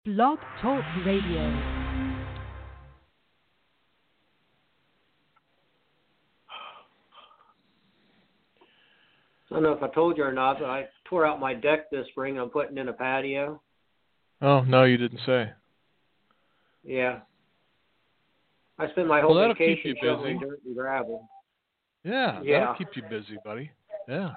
Blog Talk Radio. I don't know if I told you or not, but I tore out my deck this spring. I'm putting in a patio. Oh, no, you didn't say. Yeah. I spent my whole That'll keep vacation you busy. shoveling dirt and gravel. Yeah, that'll keep you busy, buddy. Yeah.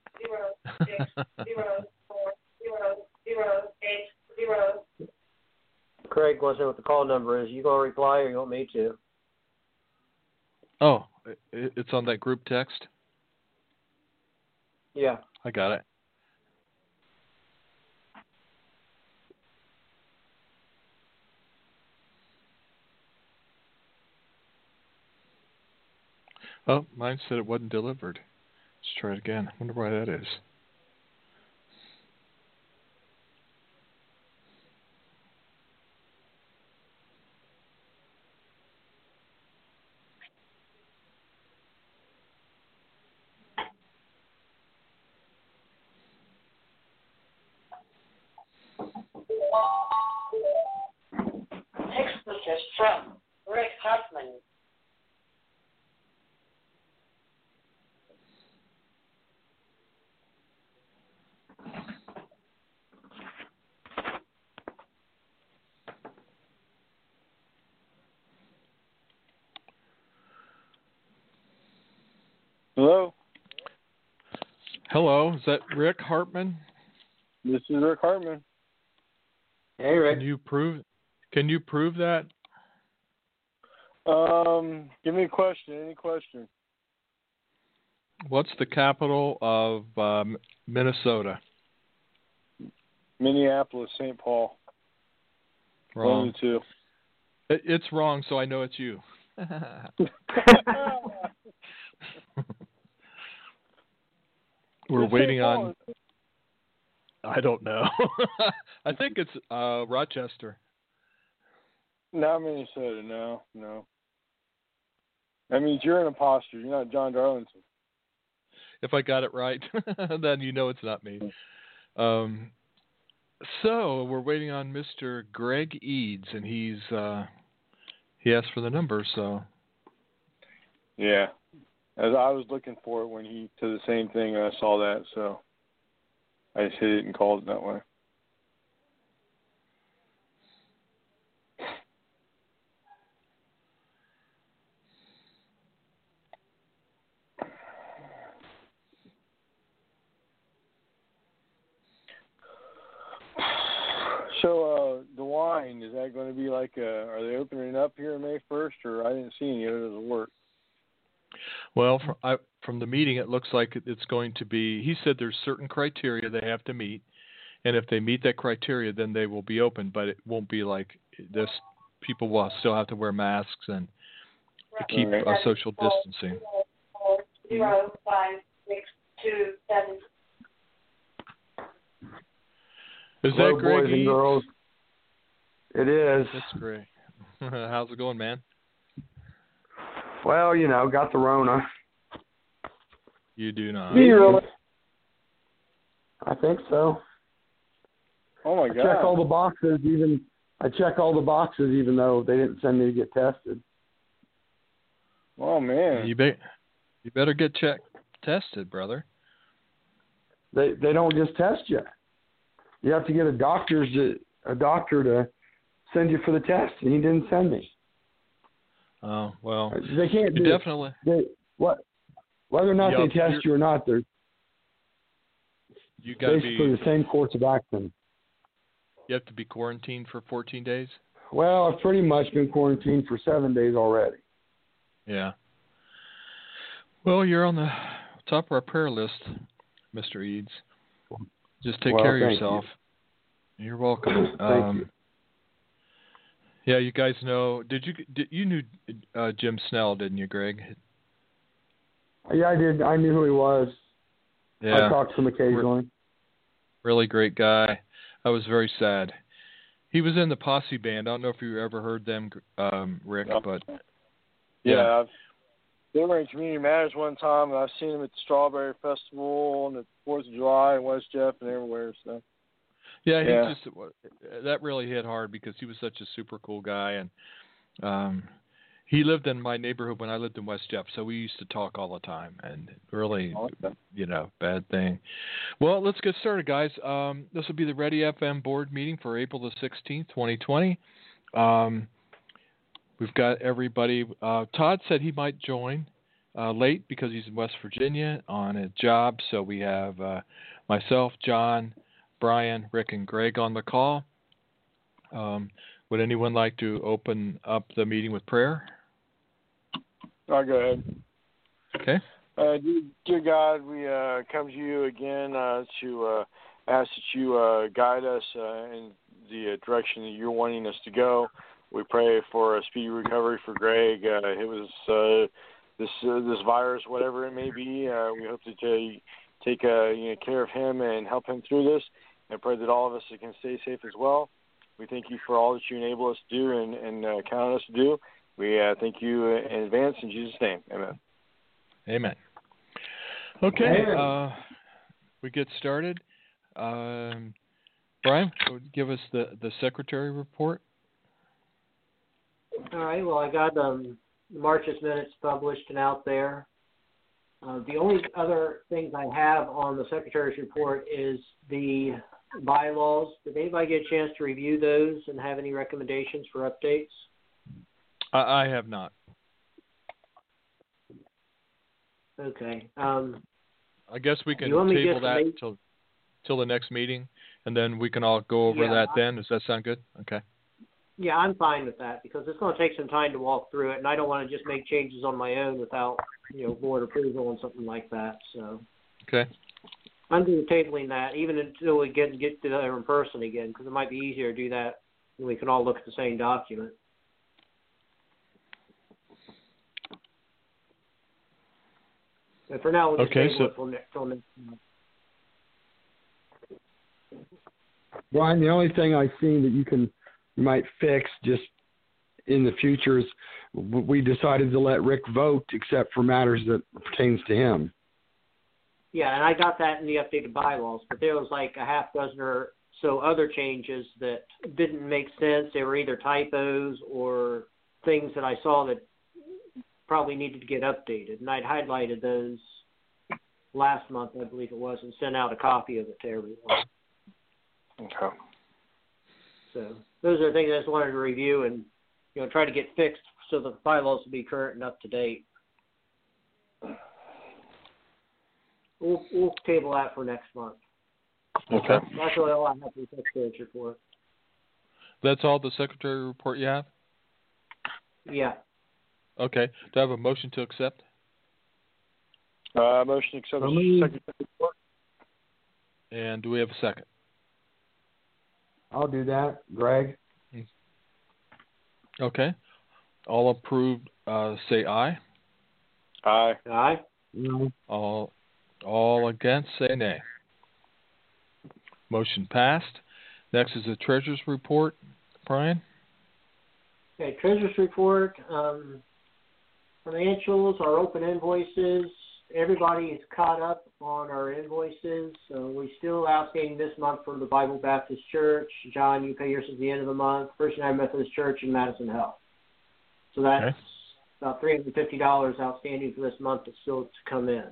40608. Craig wants to know what the call number is. You going to reply or you want me to? Oh, it's on that group text? Yeah. I got it. Oh, mine said it wasn't delivered. Let's try it again. I wonder why that is. Text message from Rick Hartman. Hello? Hello, is that Rick Hartman? This is Rick Hartman. Hey, Rick. Can you prove that? Give me a question. Any question? What's the capital of Minnesota? Minneapolis, St. Paul. Wrong. One of the two. It's wrong, so I know it's you. We're waiting on... I don't know. I think it's Rochester. Not Minnesota, no. That means you're an imposter. You're not John Darlington. If I got it right, then you know it's not me. So we're waiting on Mr. Greg Eads, and he asked for the number. So yeah, as I was looking for it when he said the same thing, and I saw that, so I just hit it and called it that way. So, the wine, is that going to be like, are they opening up here on May 1st, or I didn't see any of it as work? Well, from the meeting, it looks like it's going to be, he said there's certain criteria they have to meet, and if they meet that criteria, then they will be open, but it won't be like this. People will still have to wear masks and keep social distancing. 05627. Is Hello, that Greg boys and Eads? girls. It is. That's great. How's it going, man? Well, got the Rona. You do not. Me, really? I think so. Oh, my I God. check all the boxes, even though they didn't send me to get tested. Oh, man. You better get tested, brother. They don't just test you. You have to get a doctor to send you for the test, and he didn't send me. Oh, well. They can't do definitely. Whether or not they test you or not, they're you got to basically the same course of action. You have to be quarantined for 14 days? Well, I've pretty much been quarantined for 7 days already. Yeah. Well, you're on the top of our prayer list, Mr. Eads. Just take care of yourself. You're welcome. Thank you. Yeah, you guys know. You knew Jim Snell, didn't you, Greg? Yeah, I did. I knew who he was. Yeah. I talked to him occasionally. Really great guy. I was very sad. He was in the Posse band. I don't know if you ever heard them, Rick, but yeah. They were in Community Matters one time, and I've seen them at the Strawberry Festival and the 4th of July in West Jeff and everywhere. So Yeah, Yeah. That really hit hard because he was such a super cool guy, and he lived in my neighborhood when I lived in West Jeff, so we used to talk all the time, and really, bad thing. Well, let's get started, guys. This will be the Ready FM board meeting for April the 16th, 2020. We've got everybody. Todd said he might join late because he's in West Virginia on a job, so we have myself, John, Brian, Rick, and Greg on the call. Would anyone like to open up the meeting with prayer? I'll go ahead. Okay. Dear God, we come to you again to ask that you guide us in the direction that you're wanting us to go. We pray for a speedy recovery for Greg. It was this virus, whatever it may be. We hope to take care of him and help him through this, and pray that all of us can stay safe as well. We thank you for all that you enable us to do and count on us to do. We thank you in advance in Jesus' name. Amen. Amen. Okay, we get started. Brian, give us the secretary report. All right. Well, I got March's minutes published and out there. The only other things I have on the secretary's report is the bylaws. Did anybody get a chance to review those and have any recommendations for updates? I have not. Okay. I guess we can table that till the next meeting, and then we can all go over that then. Does that sound good? Okay. Yeah, I'm fine with that because it's going to take some time to walk through it, and I don't want to just make changes on my own without, board approval and something like that. So. Okay. I'm tabling that even until we get together in person again, because it might be easier to do that when we can all look at the same document. But for now, we'll just table it till next month. Brian, the only thing I've seen that you might fix just in the future is we decided to let Rick vote except for matters that pertains to him. Yeah, and I got that in the updated bylaws, but there was like a half dozen or so other changes that didn't make sense. They were either typos or things that I saw that probably needed to get updated, and I'd highlighted those last month, I believe it was, and sent out a copy of it to everyone. Okay. So those are things I just wanted to review and try to get fixed so the bylaws will be current and up to date. We'll table that for next month. Okay. That's really all I have for the secretary's report. That's all the secretary report you have? Yeah. Okay. Do I have a motion to accept? Motion to accept the secretary report. And do we have a second? I'll do that, Greg. Okay. All approved, say aye. Aye. Aye. No. All against, say nay. Motion passed. Next is the treasurer's report. Brian? Okay, treasurer's report. Financials, our open invoices. Everybody is caught up on our invoices. So we're still outstanding this month for the Bible Baptist Church. John, you pay yours at the end of the month. First United Methodist Church and Madison Health. So that's about $350 outstanding for this month that's still to come in.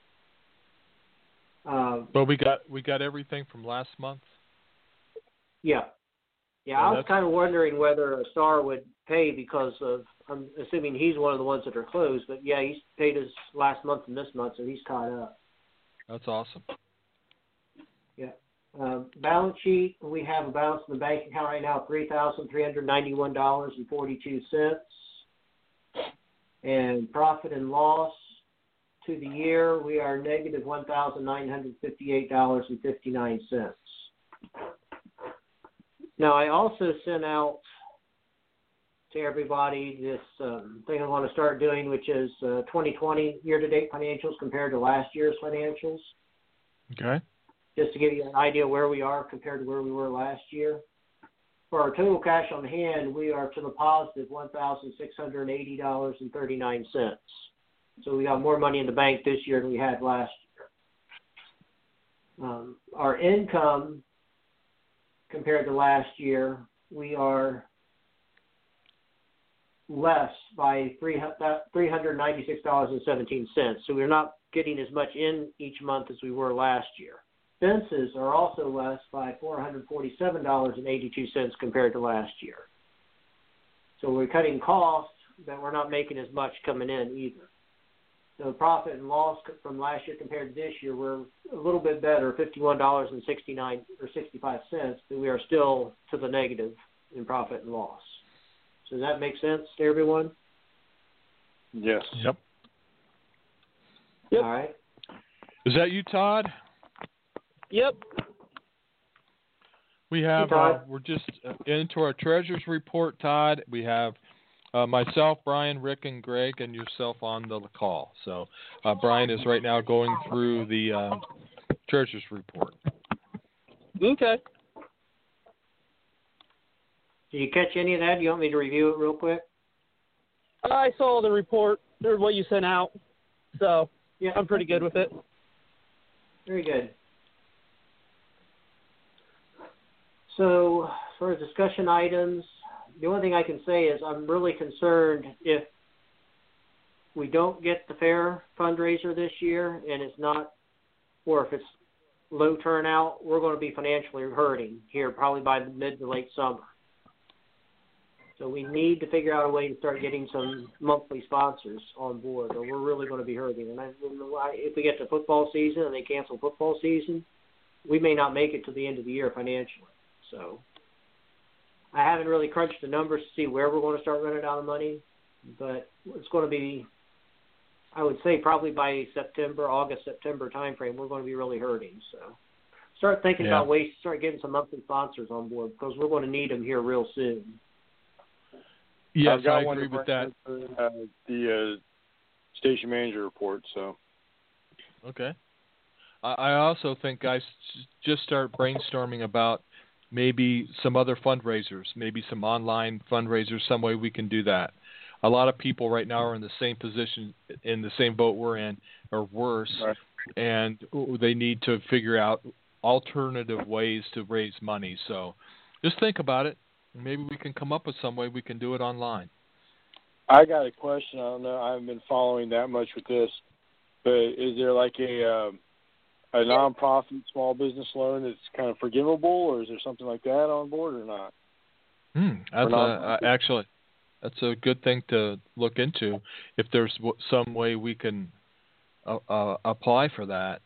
Well, we got everything from last month. Yeah. I was kind of wondering whether Star would pay because of, I'm assuming he's one of the ones that are closed, but yeah, he's paid his last month and this month, so he's caught up. That's awesome. Yeah. Balance sheet, we have a balance in the bank account right now of $3,391.42. And profit and loss to the year, we are negative $1,958.59. Now, I also sent out to everybody this thing I want to start doing, which is 2020 year-to-date financials compared to last year's financials. Okay. Just to give you an idea where we are compared to where we were last year. For our total cash on hand, we are to the positive $1,680.39. So we got more money in the bank this year than we had last year. Our income compared to last year, we are less by $396.17. So we're not getting as much in each month as we were last year. Expenses are also less by $447.82 compared to last year. So we're cutting costs, but we're not making as much coming in either. So profit and loss from last year compared to this year, we're a little bit better, $51.69 or 65 cents, but we are still to the negative in profit and loss. So does that make sense to everyone? Yes. Yep. All right. Is that you, Todd? Yep. We have, Hey, Todd. we're just into our treasurer's report, Todd. We have myself, Brian, Rick, and Greg, and yourself on the call. So Brian is right now going through the treasurer's report. Okay. Did you catch any of that? Do you want me to review it real quick? I saw the report, or what you sent out, so Yeah. I'm pretty good with it. Very good. So for discussion items, the only thing I can say is I'm really concerned if we don't get the fair fundraiser this year and it's not, or if it's low turnout, we're going to be financially hurting here probably by the mid to late summer. So we need to figure out a way to start getting some monthly sponsors on board, or we're really going to be hurting. And if we get to football season and they cancel football season, we may not make it to the end of the year financially. So I haven't really crunched the numbers to see where we're going to start running out of money, but it's going to be, I would say probably by August, September timeframe, we're going to be really hurting. So start thinking about ways to start getting some monthly sponsors on board because we're going to need them here real soon. Yes, I one agree with that. The station manager report. So. Okay. I also think, guys, just start brainstorming about maybe some other fundraisers, maybe some online fundraisers, some way we can do that. A lot of people right now are in the same position, in the same boat we're in, or worse, Right. and they need to figure out alternative ways to raise money. So just think about it. Maybe we can come up with some way we can do it online. I got a question. I don't know. I haven't been following that much with this, but is there like a nonprofit small business loan that's kind of forgivable, or is there something like that on board or not? Actually, that's a good thing to look into. If there's some way we can apply for that.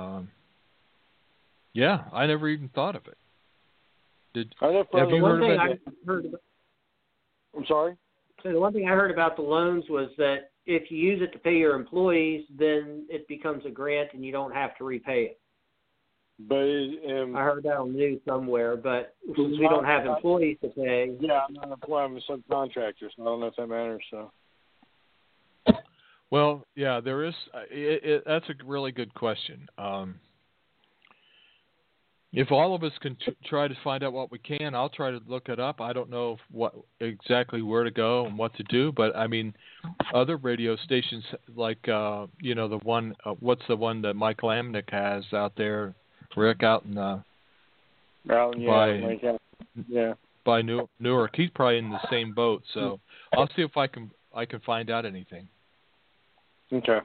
Yeah, I never even thought of it. Have you heard of it? I'm sorry? So the one thing I heard about the loans was that if you use it to pay your employees, then it becomes a grant and you don't have to repay it. But I heard that on the news somewhere, but since we don't have employees to pay. Yeah, I'm not an employee. I'm a subcontractor, so I don't know if that matters. So. Well, yeah, there is. That's a really good question. If all of us can try to find out what we can, I'll try to look it up. I don't know exactly where to go and what to do, but I mean, other radio stations like the one. What's the one that Mike Lamnick has out there, Rick, out in by Newark? He's probably in the same boat. So I'll see if I can find out anything. Okay.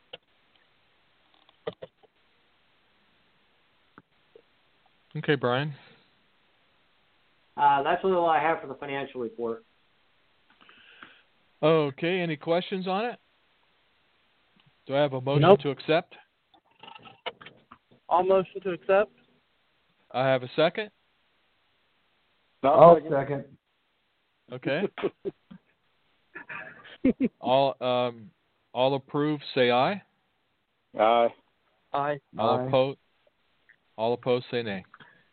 Okay, Brian. That's all I have for the financial report. Okay, any questions on it? Do I have a motion to accept? I'll motion to accept. I have a second. I'll second. Okay. All approve, say aye. Aye. Aye. All opposed, say nay.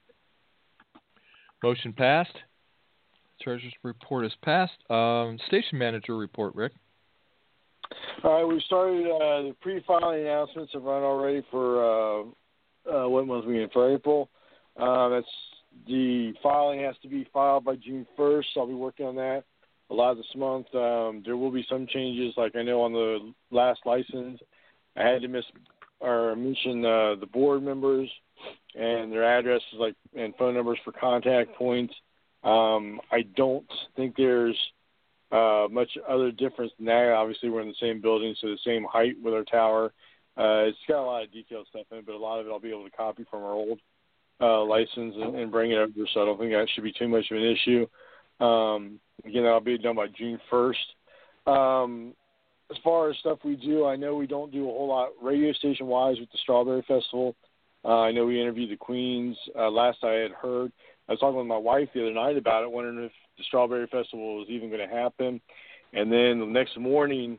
Motion passed. Treasurer's report is passed. Station manager report, Rick. All right, we started the pre-filing announcements have run already for what month we in? For April. That's the filing has to be filed by June 1st. So I'll be working on that a lot this month. There will be some changes, like I know on the last license, I had to miss or mention the board members and their addresses, like, and phone numbers for contact points. I don't think there's much other difference than that. Obviously, we're in the same building, so the same height with our tower. It's got a lot of detailed stuff in it, but a lot of it I'll be able to copy from our old license and bring it over, so I don't think that should be too much of an issue. Again, that'll be done by June 1st. As far as stuff we do, I know we don't do a whole lot radio station-wise with the Strawberry Festival. I know we interviewed the Queens. Last I had heard, I was talking with my wife the other night about it, wondering if the Strawberry Festival was even going to happen. And then the next morning,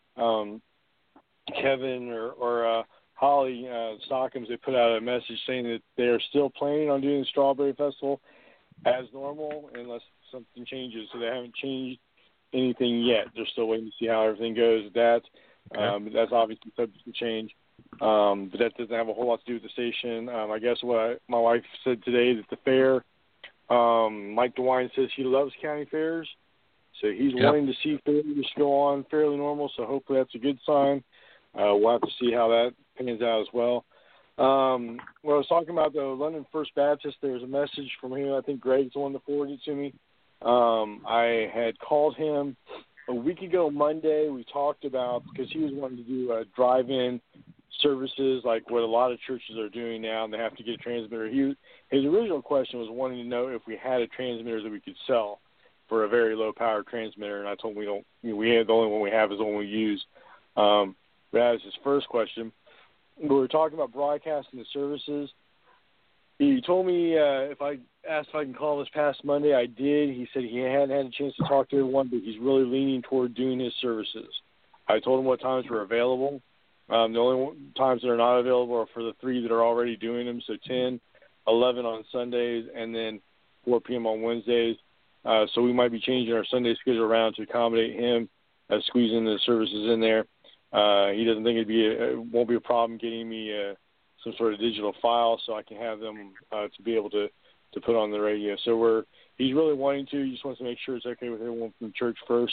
Kevin or Holly Stockham's, they put out a message saying that they are still planning on doing the Strawberry Festival as normal unless something changes. So they haven't changed anything yet. They're still waiting to see how everything goes with that. That's obviously subject to change. But that doesn't have a whole lot to do with the station. I guess my wife said today that the fair, Mike DeWine says he loves county fairs. So he's wanting to see fairs go on fairly normal. So hopefully that's a good sign. We'll have to see how that pans out as well. When I was talking about the London First Baptist, there was a message from him. I think Greg's the one that forwarded it to me. I had called him a week ago Monday. We talked about, because he was wanting to do drive-in services like what a lot of churches are doing now, and they have to get a transmitter. His original question was wanting to know if we had a transmitter that we could sell for a very low-power transmitter, and I told him we don't. We have the only one we have is the one we use. That was his first question. We were talking about broadcasting the services. He told me if I asked if I can call this past Monday, I did. He said he hadn't had a chance to talk to everyone, but he's really leaning toward doing his services. I told him what times were available. The only times that are not available are for the 3 that are already doing them, so 10, 11 on Sundays, and then 4 p.m. on Wednesdays. So we might be changing our Sunday schedule around to accommodate him, squeezing the services in there. He doesn't think it won't be a problem getting me some sort of digital file so I can have them to be able to put on the radio. So he's really wanting to. He just wants to make sure it's okay with everyone from church first.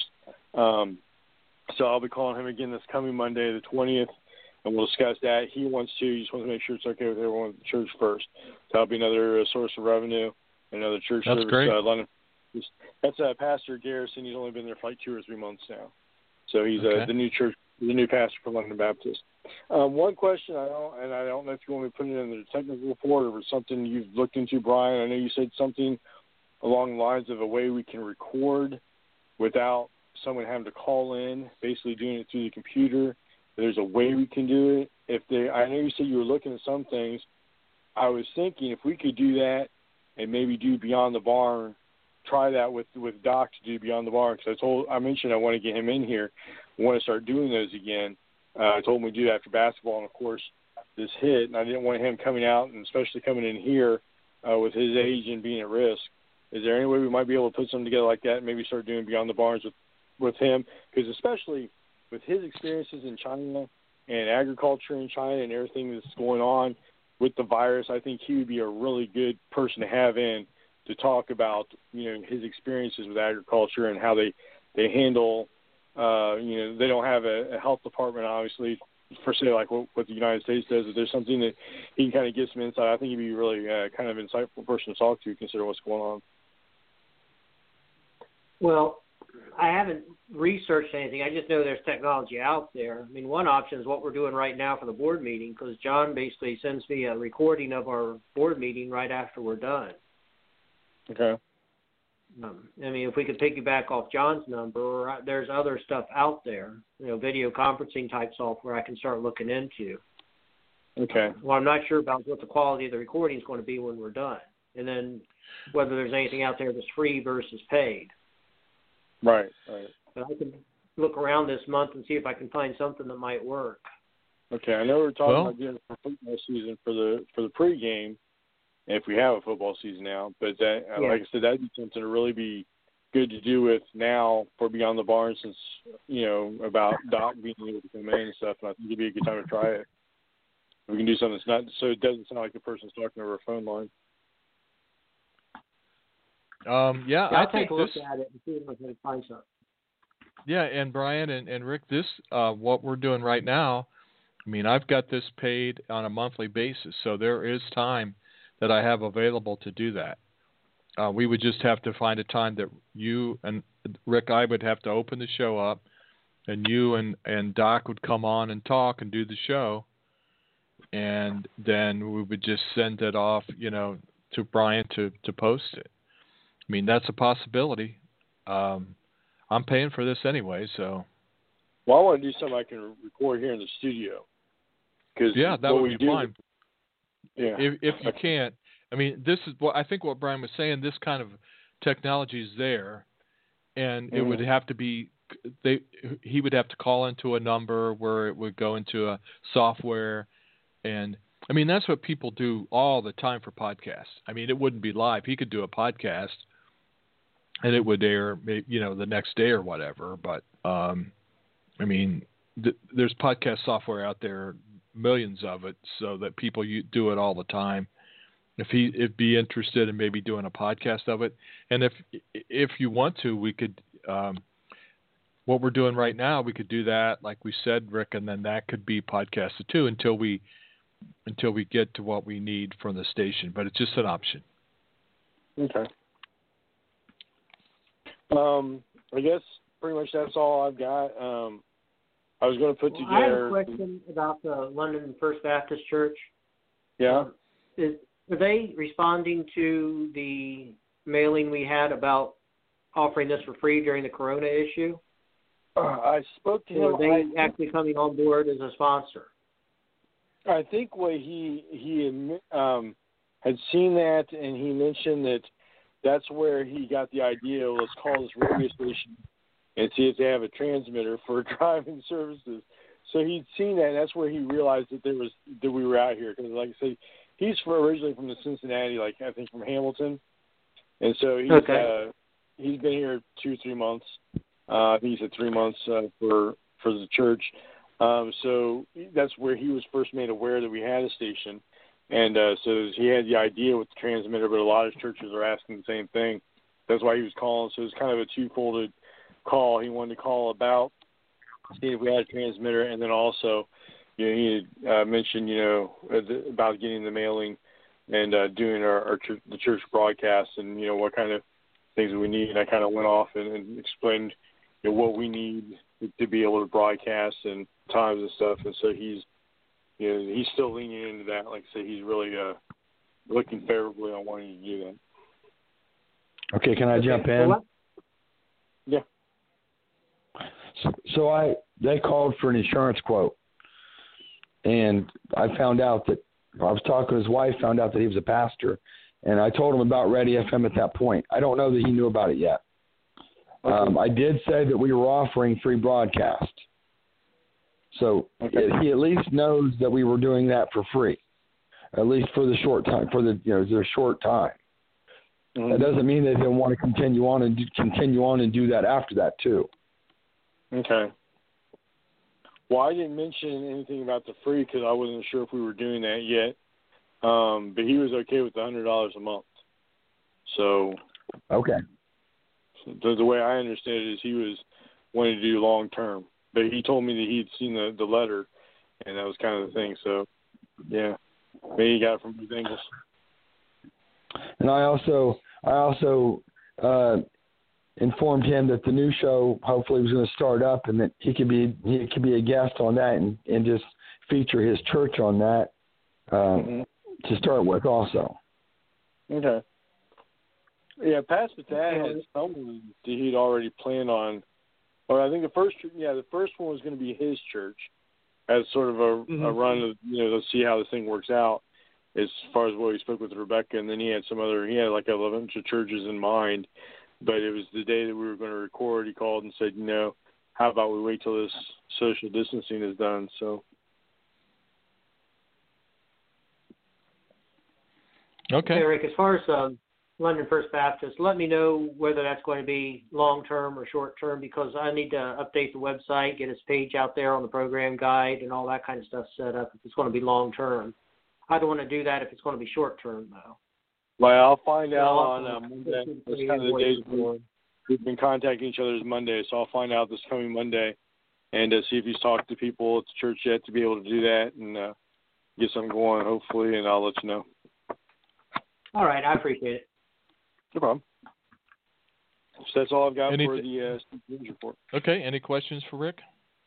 So I'll be calling him again this coming Monday, the 20th, and we'll discuss that. He wants to. He just wants to make sure it's okay with everyone at the church first. So that'll be another source of revenue, another church That's service. Great. London. That's Pastor Garrison. He's only been there for like 2 or 3 months now. So he's the new pastor for London Baptist. One question I don't know if you want me to put it in the technical report or something you've looked into, Brian. I know you said something along the lines of a way we can record without someone having to call in, basically doing it through the computer. There's a way we can do it. I know you said you were looking at some things. I was thinking if we could do that and maybe do Beyond the Barn, try that with Doc to do Beyond the Barn, because I mentioned I want to get him in here. I want to start doing those again. I told him we'd do it after basketball, and of course this hit, and I didn't want him coming out, and especially coming in here with his age and being at risk. Is there any way we might be able to put something together like that and maybe start doing Beyond the Barns with him? Because especially with his experiences in China and agriculture in China and everything that's going on with the virus, I think he would be a really good person to have in to talk about, his experiences with agriculture and how they handle, they don't have a health department, obviously, per se, like what the United States does. If there's something that he can kind of get some insight, I think he'd be really kind of insightful person to talk to, consider what's going on. Well, I haven't researched anything. I just know there's technology out there. I mean, one option is what we're doing right now for the board meeting, because John basically sends me a recording of our board meeting right after we're done. Okay. I mean, if we could piggyback off John's number, there's other stuff out there, video conferencing type software I can start looking into. Okay. Well, I'm not sure about what the quality of the recording is going to be when we're done, and then whether there's anything out there that's free versus paid. Right. But I can look around this month and see if I can find something that might work. Okay. I know we're talking about doing for football season for the pregame, if we have a football season now. But that, like I said, that'd be something to really be good to do with now for Beyond the Barn, since about Doc being able to come in and stuff. And I think it'd be a good time to try it. We can do something that's not so it doesn't sound like the person's talking over a phone line. I'll take a look at it and see if I can find something. Yeah, and Brian and Rick, this what we're doing right now, I mean, I've got this paid on a monthly basis, so there is time that I have available to do that. We would just have to find a time that you and Rick, I would have to open the show up, and you and Doc would come on and talk and do the show, and then we would just send it off, to Brian to post it. I mean, that's a possibility. I'm paying for this anyway, so. Well, I want to do something I can record here in the studio. Yeah, that would be fine. Yeah. If you can't, I mean, this is what I think. What Brian was saying. This kind of technology is there, and it would have to be. He would have to call into a number where it would go into a software, and I mean that's what people do all the time for podcasts. I mean, it wouldn't be live. He could do a podcast, and it would air, the next day or whatever. But I mean, there's podcast software out there, millions of it, so that people do it all the time. If he'd be interested in maybe doing a podcast of it, and if you want to, we could. What we're doing right now, we could do that, like we said, Rick, and then that could be podcasted too until we get to what we need from the station. But it's just an option. Okay. I guess pretty much that's all I've got. I was going to put together. I have a question about the London First Baptist Church. Yeah. Are they responding to the mailing we had about offering this for free during the Corona issue? I spoke to him. Or are they actually coming on board as a sponsor? I think what he had seen that, and he mentioned that's where he got the idea. Let's call this radio station and see if they have a transmitter for driving services. So he'd seen that, and that's where he realized that we were out here. Because, like I say, he's originally from the Cincinnati, I think from Hamilton, and so he's been here 2-3 months. I think he said 3 months for the church. So that's where he was first made aware that we had a station. And so he had the idea with the transmitter, but a lot of churches are asking the same thing. That's why he was calling. So it's kind of a two-folded call. He wanted to call about seeing if we had a transmitter, and then also he had mentioned, about getting the mailing and doing the church broadcast and, what kind of things we need. And I kind of went off and explained what we need to be able to broadcast and times and stuff. And so he's still leaning into that. Like I say, he's really looking favorably on wanting to do that. Okay, can I jump in? Yeah. So they called for an insurance quote, and I found out that I was talking to his wife, found out that he was a pastor, and I told him about Ready FM at that point. I don't know that he knew about it yet. I did say that we were offering free broadcast. So he at least knows that we were doing that for free, at least for the short time, their short time. Mm-hmm. That doesn't mean that they want to continue on and do that after that too. Okay. Well, I didn't mention anything about the free because I wasn't sure if we were doing that yet. But he was okay with the $100 a month. So. Okay. The way I understand it is he was wanting to do long term, but he told me that he'd seen the letter, and that was kind of the thing. So, yeah, maybe he got it from both angles. And I also informed him that the new show hopefully was going to start up, and that he could be a guest on that and just feature his church on that to start with also. Okay. Yeah, Pastor Thad had someone that he'd already planned on. Or I think the first one was going to be his church as sort of a run of, let's see how this thing works out as far as what he spoke with Rebecca. And then he had like a bunch of churches in mind. But it was the day that we were going to record, he called and said, how about we wait till this social distancing is done? So. Okay. Hey, Rick, as far as London First Baptist, let me know whether that's going to be long-term or short-term, because I need to update the website, get his page out there on the program guide and all that kind of stuff set up if it's going to be long-term. I don't want to do that if it's going to be short-term, though. Well, I'll find out on Monday. That's kind of the days we've been contacting each other is Monday, so I'll find out this coming Monday and see if he's talked to people at the church yet to be able to do that and get something going, hopefully, and I'll let you know. All right, I appreciate it. No problem. So that's all I've got for the news report. Okay, any questions for Rick?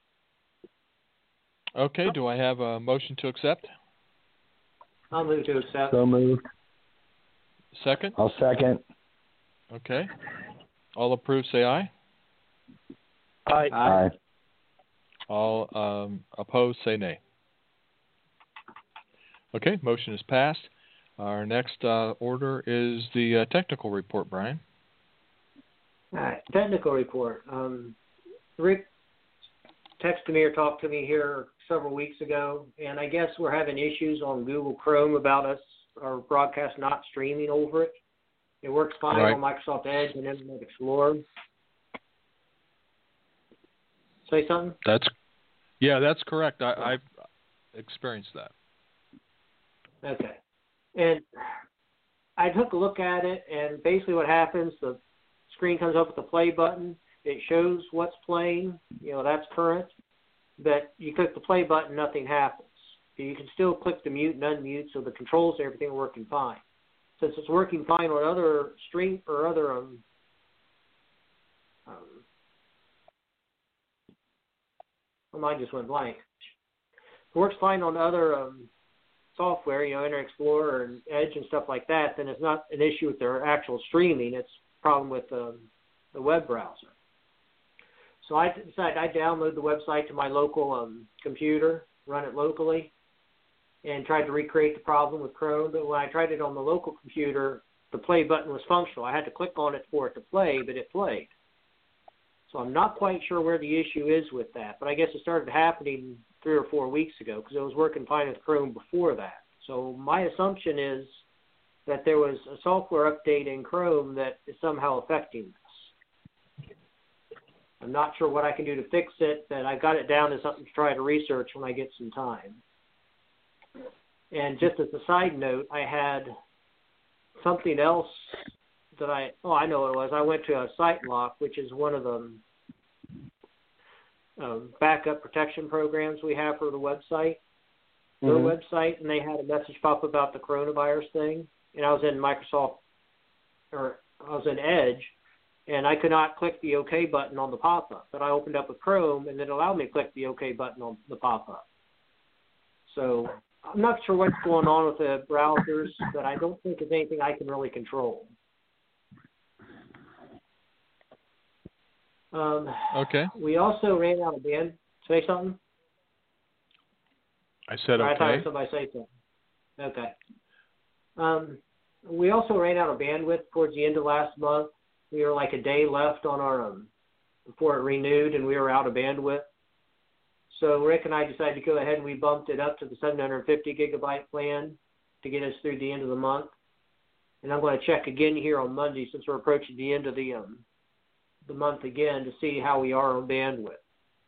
Okay, do I have a motion to accept? I'll move to accept. So moved. Second? I'll second. Okay. All approved, say aye. Aye. Aye. All opposed, say nay. Okay, motion is passed. Our next order is the technical report, Brian. All right, technical report. Rick texted me or talked to me here several weeks ago, and I guess we're having issues on Google Chrome about our broadcast not streaming over it. It works fine on Microsoft Edge and Internet Explorer. Say something? That's correct. I've experienced that. Okay. And I took a look at it, and basically what happens, the screen comes up with the play button. It shows what's playing. That's current. But you click the play button, nothing happens. You can still click the mute and unmute, so the controls and everything are working fine. Since it's working fine on other stream or other my mind just went blank. It works fine on other software, Internet Explorer and Edge and stuff like that, then it's not an issue with their actual streaming. It's a problem with the web browser. So I decided I'd download the website to my local computer, run it locally, and tried to recreate the problem with Chrome. But when I tried it on the local computer, the play button was functional. I had to click on it for it to play, but it played. So I'm not quite sure where the issue is with that, but I guess it started happening 3 or 4 weeks ago because it was working fine with Chrome before that. So my assumption is that there was a software update in Chrome that is somehow affecting this. I'm not sure what I can do to fix it, but I got it down as something to try to research when I get some time. And just as a side note, I had something else that I know what it was. I went to a SiteLock, which is one of the backup protection programs we have for the website, their website, and they had a message pop about the coronavirus thing. And I was in Edge, and I could not click the OK button on the pop-up. But I opened up with Chrome, and it allowed me to click the OK button on the pop-up. So I'm not sure what's going on with the browsers, but I don't think it's anything I can really control. Okay. We also ran out of band. Say something? I said okay. I thought somebody say something. Okay. We also ran out of bandwidth towards the end of last month. We were like a day left on our before it renewed, and we were out of bandwidth. So Rick and I decided to go ahead and we bumped it up to the 750 gigabyte plan to get us through the end of the month. And I'm going to check again here on Monday since we're approaching the end of the month again to see how we are on bandwidth.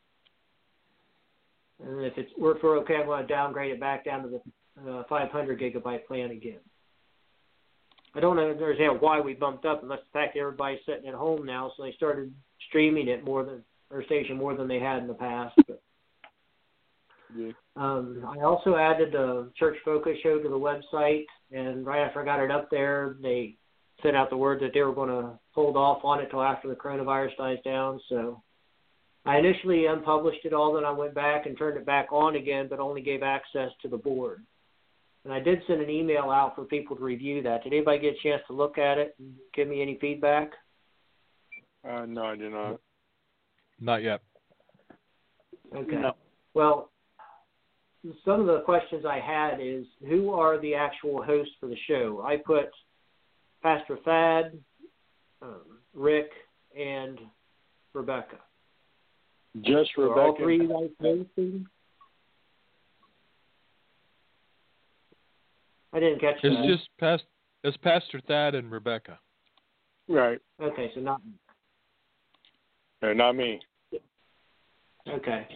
And if we're okay, I'm going to downgrade it back down to the 500 gigabyte plan again. I don't understand why we bumped up unless the fact that everybody's sitting at home now, so they started streaming it more than they had in the past. But, yeah. I also added the Church Focus show to the website, and right after I got it up there, they sent out the word that they were going to hold off on it till after the coronavirus dies down. So I initially unpublished it all, then I went back and turned it back on again, but only gave access to the board. And I did send an email out for people to review that. Did anybody get a chance to look at it and give me any feedback? No, I did not. Not yet. Okay. No. Well, some of the questions I had is, who are the actual hosts for the show? I put Pastor Thad, Rick, and Rebecca. Just So Rebecca. all three of you guys hosting? I didn't catch that. It's Pastor Thad and Rebecca. Right. Okay, so not. Not me. Okay.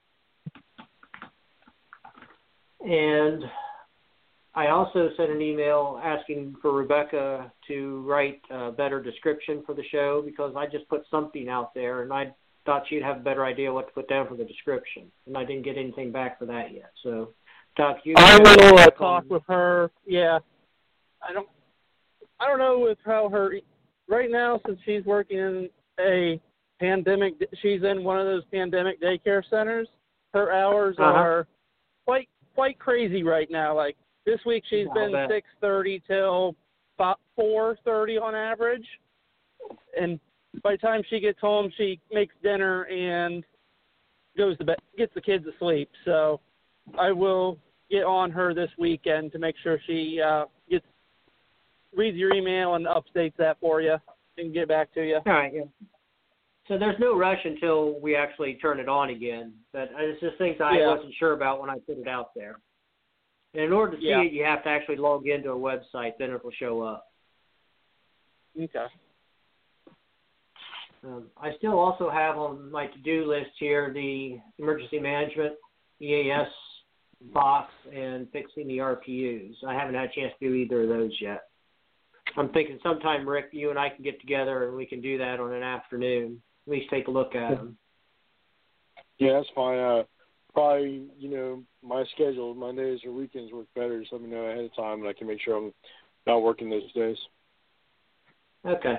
And I also sent an email asking for Rebecca to write a better description for the show because I just put something out there, and I thought she'd have a better idea what to put down for the description, and I didn't get anything back for that yet. So, Doc, you I will talk with her. Yeah, I don't know with how her right now, since she's working in a pandemic. She's in one of those pandemic daycare centers. Her hours are quite crazy right now. Like this week, she's been 6:30 till 4:30 on average, and by the time she gets home, she makes dinner and goes to bed, gets the kids to sleep. So I will get on her this weekend to make sure she reads your email and updates that for you and get back to you. All right, yeah. So there's no rush until we actually turn it on again. But it's just things I wasn't sure about when I put it out there. And in order to see it, you have to actually log into a website. Then it will show up. Okay. I still also have on my to-do list here the emergency management, EAS box, and fixing the RPUs. I haven't had a chance to do either of those yet. I'm thinking sometime, Rick, you and I can get together and we can do that on an afternoon. At least take a look at them. Yeah, that's fine. Probably, my schedule, Mondays or weekends work better. Just let me know ahead of time and I can make sure I'm not working those days. Okay.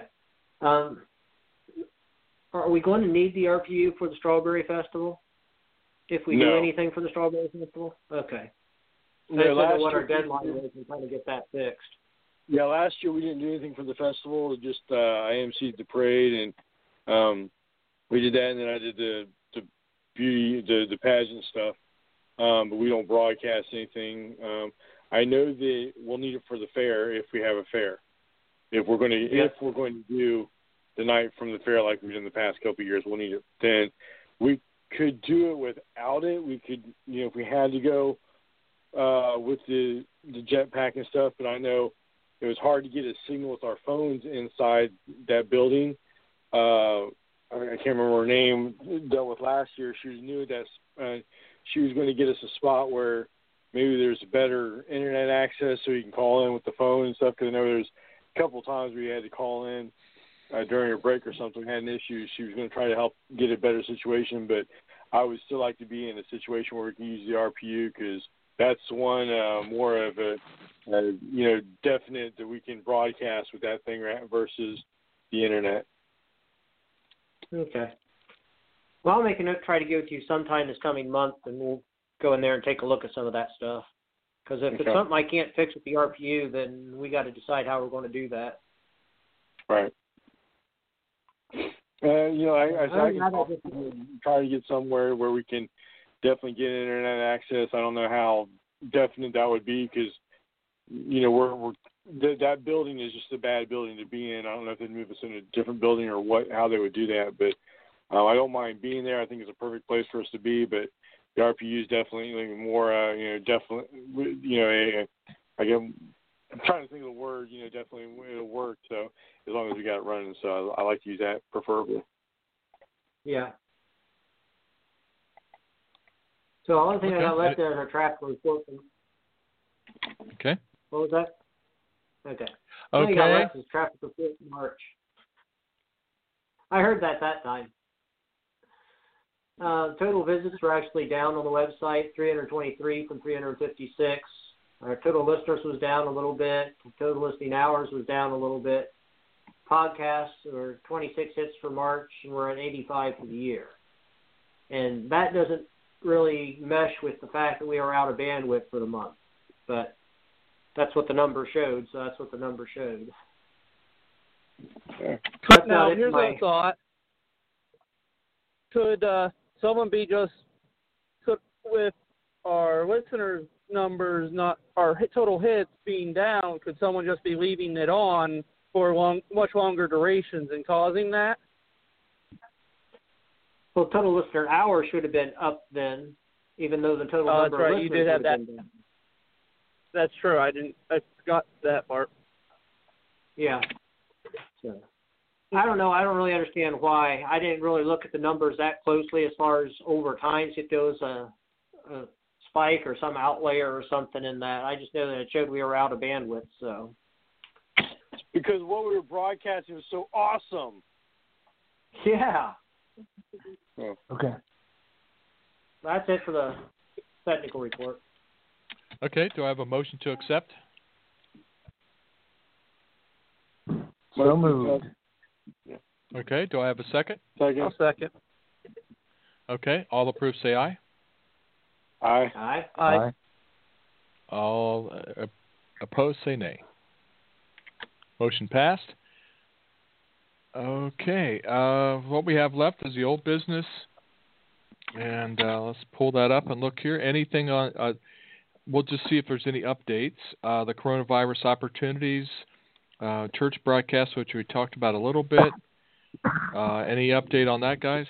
Are we going to need the RPU for the Strawberry Festival? If we do anything for the Strawberry Festival? Okay. I don't know what our deadline is and trying to get that fixed. Yeah, last year we didn't do anything for the festival. Just I emceed the parade, and we did that, and then I did the beauty, the pageant stuff. But we don't broadcast anything. I know that we'll need it for the fair if we have a fair. If we're going to do the night from the fair like we've done the past couple of years, we'll need it. Then we could do it without it. We could, if we had to go with the jetpack and stuff. But I know it was hard to get a signal with our phones inside that building. I can't remember her name. Dealt with last year. She knew that she was going to get us a spot where maybe there's better internet access so you can call in with the phone and stuff. Because I know there's a couple of times we had to call in during a break or something, had an issue. She was going to try to help get a better situation, but I would still like to be in a situation where we can use the RPU because that's one more of a definite that we can broadcast with that thing versus the internet. Okay. Well, I'll make a note, try to give it to you sometime this coming month, and we'll go in there and take a look at some of that stuff. Because if it's something I can't fix with the RPU, then we got to decide how we're going to do that. Right. I can try to get somewhere where we can definitely get internet access. I don't know how definite that would be because, that building is just a bad building to be in. I don't know if they'd move us in a different building or how they would do that, but I don't mind being there. I think it's a perfect place for us to be, but the RPU is definitely more, I'm trying to think of the word, definitely it'll work. So as long as we got it running, so I like to use that preferably. Yeah. So the only thing I got left there is our traffic report. Okay. What was that? Okay. The Okay. thing I got left is traffic report in March. I heard that time. Total visits were actually down on the website, 323 from 356. Our total listeners was down a little bit. Total listening hours was down a little bit. Podcasts were 26 hits for March, and we're at 85 for the year. And that doesn't really mesh with the fact that we are out of bandwidth for the month. But that's what the number showed, so that's what the number showed. Now, here's a thought. Could someone be with our listeners' numbers, not our total hits being down, could someone just be leaving it on for much longer durations and causing that? Well, total listener hours should have been up then, even though the total number of listeners you did have that. Been down. That's true. I forgot that part. Yeah. So, I don't know. I don't really understand why. I didn't really look at the numbers that closely as far as over time, if there was a spike or some outlier or something in that. I just know that it showed we were out of bandwidth. So. Because what we were broadcasting was so awesome. Yeah. Okay. That's it for the technical report. Okay. Do I have a motion to accept? So moved. Okay. Do I have a second? Second. I'll second. Okay. All approved, say aye. Aye. Aye. Aye. All opposed, say nay. Motion passed. Okay. What we have left is the old business, and let's pull that up and look here. Anything on? We'll just see if there's any updates. The coronavirus opportunities, church broadcast, which we talked about a little bit. Any update on that, guys?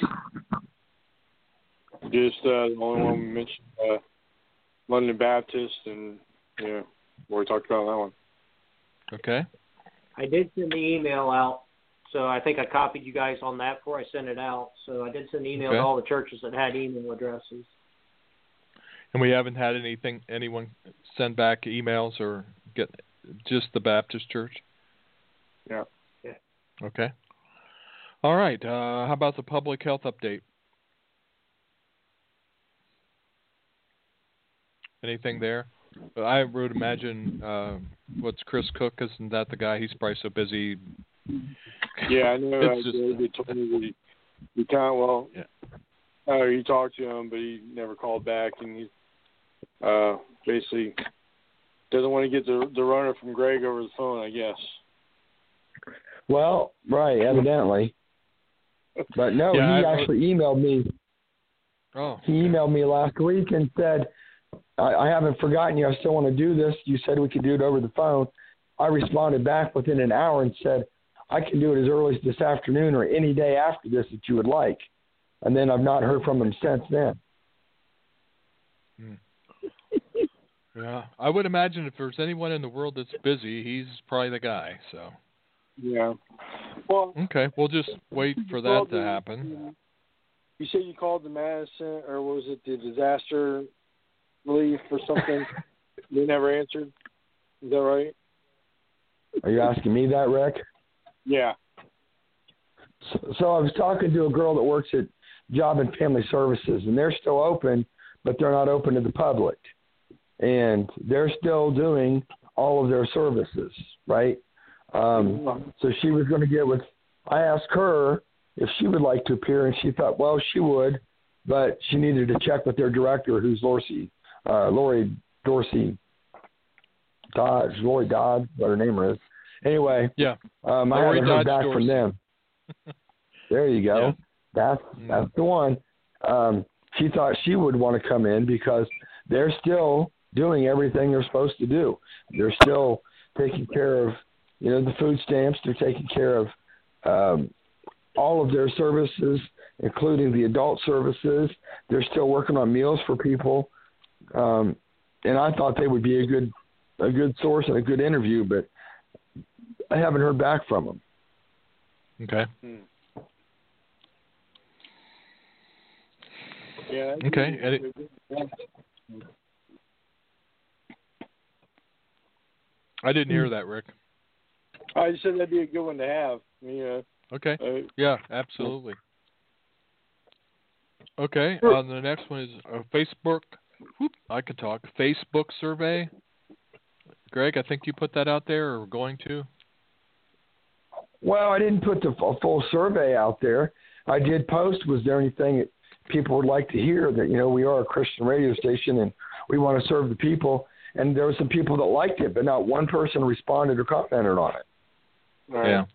Just the only one we mentioned, London Baptist, and we talked about that one. Okay. I did send the email out, so I think I copied you guys on that before I sent it out. So I did send an email to all the churches that had email addresses. And we haven't had anyone send back emails or get just the Baptist Church? Yeah. Okay. All right. How about the public health update? Anything there? I would imagine what's Chris Cook? Isn't that the guy? He's probably so busy. Yeah, I know. It's just, they told me that he kind of, he talked to him, but he never called back, and he basically doesn't want to get the runner from Greg over the phone, I guess. Well, right, evidently. But no, he actually emailed me. Oh. He emailed me last week and said, I haven't forgotten you. I still want to do this. You said we could do it over the phone. I responded back within an hour and said, I can do it as early as this afternoon or any day after this that you would like. And then I've not heard from him since then. Yeah, I would imagine if there's anyone in the world that's busy, he's probably the guy. So. Yeah. Well. Okay, we'll just wait for that to happen. You said you called the Madison, or was it the disaster relief or something? They never answered. Is that right? Are you asking me that, Rick? Yeah. So I was talking to a girl that works at Job and Family Services, and they're still open, but they're not open to the public. And they're still doing all of their services, right? So she was going to get with – I asked her if she would like to appear, and she thought, well, she would, but she needed to check with their director, who's Lori Dorsey Dodge, Lori Dodd, what her name is. Anyway, yeah, I haven't heard back from them. There you go. Yeah. That's the one. She thought she would want to come in because they're still doing everything they're supposed to do. They're still taking care of, the food stamps. They're taking care of all of their services, including the adult services. They're still working on meals for people. And I thought they would be a good source and a good interview, but I haven't heard back from them. Okay. Yeah. Okay. I didn't hear that, Rick. I just said that'd be a good one to have. Okay. Yeah, absolutely. Okay. The next one is Facebook. I can talk. Facebook survey. Greg, I think you put that out there, or going to? Well, I didn't put the full survey out there. I did post, was there anything that people would like to hear, that, we are a Christian radio station and we want to serve the people. And there were some people that liked it, but not one person responded or commented on it. Right. Yeah.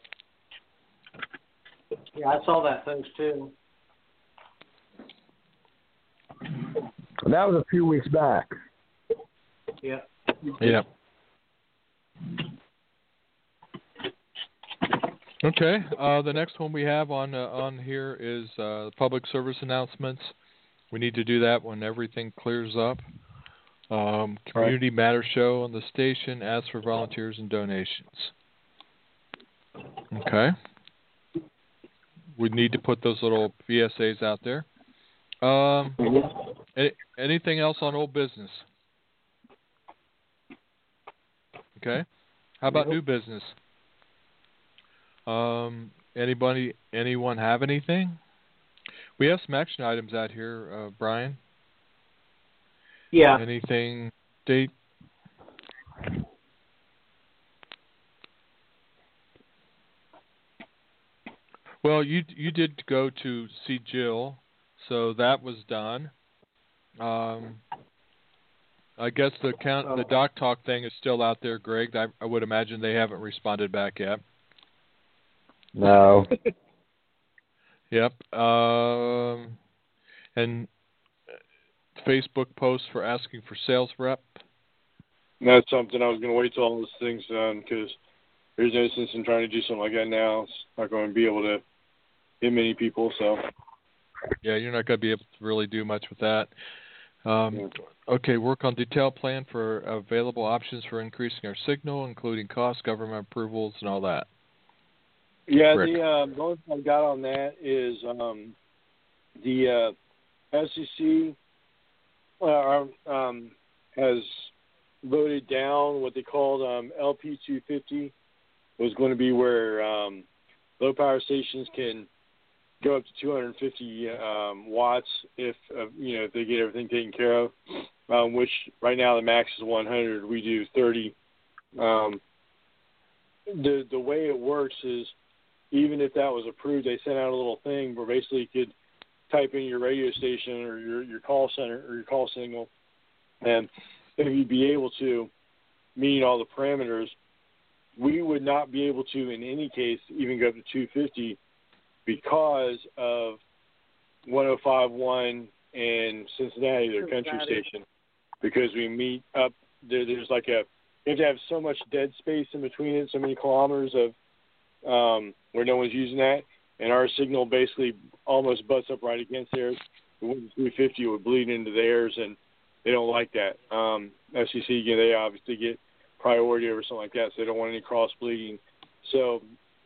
Yeah, I saw that post too. And that was a few weeks back. Yeah. Yeah. Okay. The next one we have on here is public service announcements. We need to do that when everything clears up. Community Matters show on the station. Ask for volunteers and donations. Okay. We need to put those little VSAs out there. Anything else on old business? Okay. How about new business? Anyone have anything? We have some action items out here, Brian. Yeah. Anything, date? Well, you did go to see Jill, so that was done. I guess the Doc Talk thing is still out there, Greg. I would imagine they haven't responded back yet. No. Yep. And Facebook post for asking for sales rep. That's something I was going to wait till all this thing's done, because there's no sense in trying to do something like that now. It's not going to be able to hit many people, so. Yeah, you're not going to be able to really do much with that. Okay, work on detailed plan for available options for increasing our signal, including cost, government approvals, and all that. Yeah, Rick. the only thing I got on that is the SEC has voted down what they called LP 250. Was going to be where low power stations can go up to 250 watts if if they get everything taken care of. Which right now the max is 100. We do 30. The way it works is, even if that was approved, they sent out a little thing where basically you could type in your radio station or your call center or your call signal, and if you'd be able to meet all the parameters, we would not be able to in any case even go up to 250 because of 105.1 and Cincinnati, their country station, because we meet up there. There's like you have to have so much dead space in between it, so many kilometers of where no one's using that, and our signal basically almost butts up right against theirs. The 350 would bleed into theirs, and they don't like that. FCC, they obviously get priority over something like that, so they don't want any cross bleeding. So,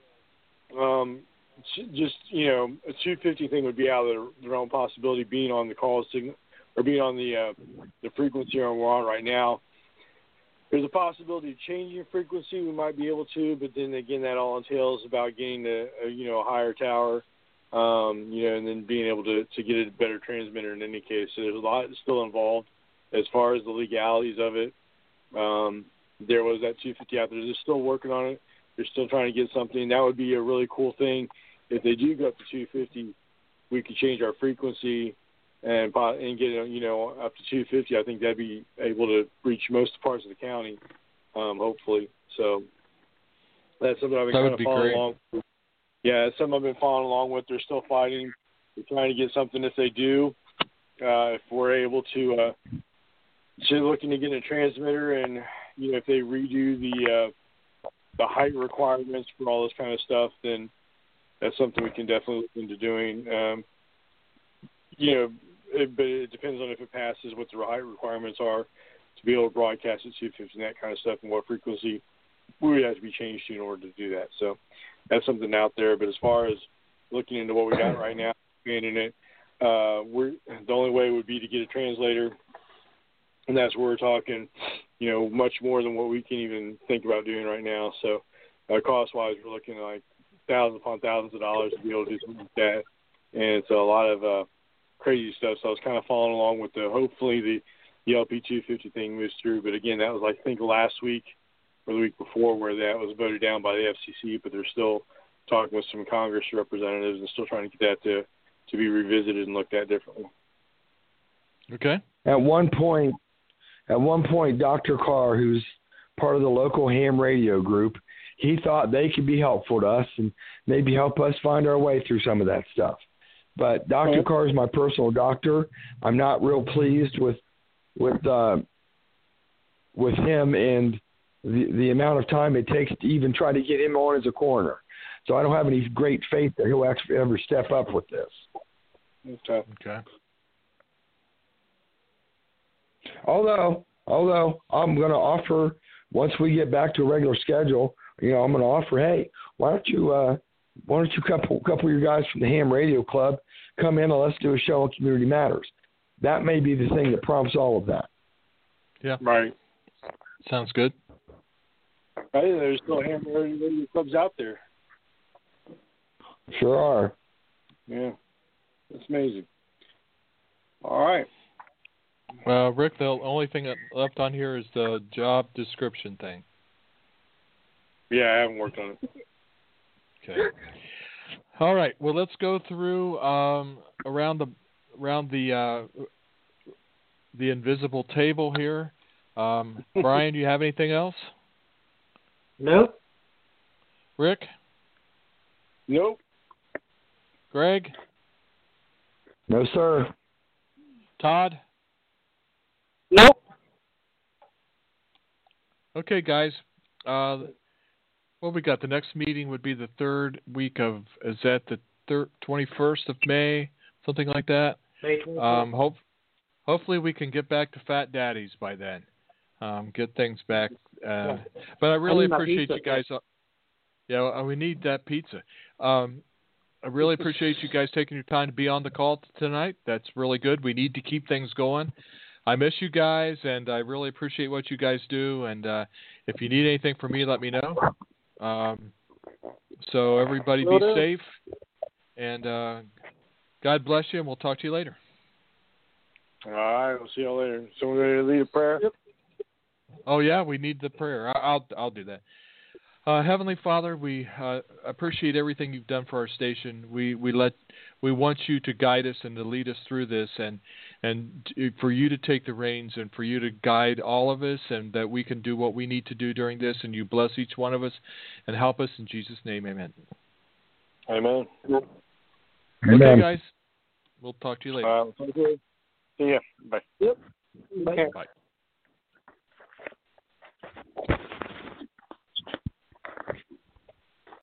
just a 250 thing would be out of the realm possibility, being on the call signal or being on the frequency we're on right now. There's a possibility of changing frequency. We might be able to, but then again, that all entails about getting a higher tower, and then being able to get a better transmitter in any case. So there's a lot still involved as far as the legalities of it. There was that 250 out there. They're still working on it. They're still trying to get something. That would be a really cool thing. If they do go up to 250, we could change our frequency and get up to 250. I think that'd be able to reach most parts of the county, hopefully. So that's something I've been kind of following along with. Yeah, it's something I've been following along with. They're still fighting. They're trying to get something. If they do, if we're able to, looking to get a transmitter, and if they redo the height requirements for all this kind of stuff, then that's something we can definitely look into doing. But it depends on if it passes, what the height requirements are to be able to broadcast at 250 and that kind of stuff, and what frequency would have to be changed to in order to do that. So that's something out there. But as far as looking into what we got right now, expanding it, the only way would be to get a translator, and that's where we're talking, much more than what we can even think about doing right now. So cost-wise, we're looking at like thousands upon thousands of dollars to be able to do something like that. And it's a lot of crazy stuff. So I was kind of following along with hopefully the LP 250 thing moves through. But again, that was I think last week or the week before where that was voted down by the FCC, but they're still talking with some Congress representatives and still trying to get that to be revisited and looked at differently. Okay. At one point, Dr. Carr, who's part of the local ham radio group, he thought they could be helpful to us and maybe help us find our way through some of that stuff. But Dr. Carr is my personal doctor. I'm not real pleased with him and the amount of time it takes to even try to get him on as a coroner. So I don't have any great faith that he'll actually ever step up with this. Okay. Although I'm going to offer, once we get back to a regular schedule, I'm going to offer, hey, why don't you couple of your guys from the Ham Radio Club come in and let's do a show on Community Matters. That may be the thing that prompts all of that. Yeah. Right. Sounds good. Right, there's still Ham Radio Clubs out there. Sure are. Yeah. It's amazing. All right. Rick, the only thing that left on here is the job description thing. Yeah, I haven't worked on it. Okay. All right. Well, let's go through around the invisible table here. Brian, do you have anything else? Nope. Rick? Nope. Greg? No, sir. Todd? Nope. Okay, guys. What we got? The next meeting would be the third week of, is that the 21st of May? Something like that? May 21st. Hopefully we can get back to Fat Daddies by then. Get things back. But I really appreciate you guys. Yeah, we need that pizza. I really appreciate you guys taking your time to be on the call tonight. That's really good. We need to keep things going. I miss you guys, and I really appreciate what you guys do. And if you need anything from me, let me know. So everybody be safe, and God bless you, and we'll talk to you later. All right, we'll see you all later. Someone ready to lead a prayer? Yep. Oh yeah, we need the prayer. I'll do that. Heavenly Father, we appreciate everything you've done for our station. We want you to guide us and to lead us through this, and for you to take the reins and for you to guide all of us, and that we can do what we need to do during this, and you bless each one of us and help us in Jesus' name. Amen. Amen. Okay, guys. We'll talk to you later. See ya. Bye. Yep. Okay. Bye.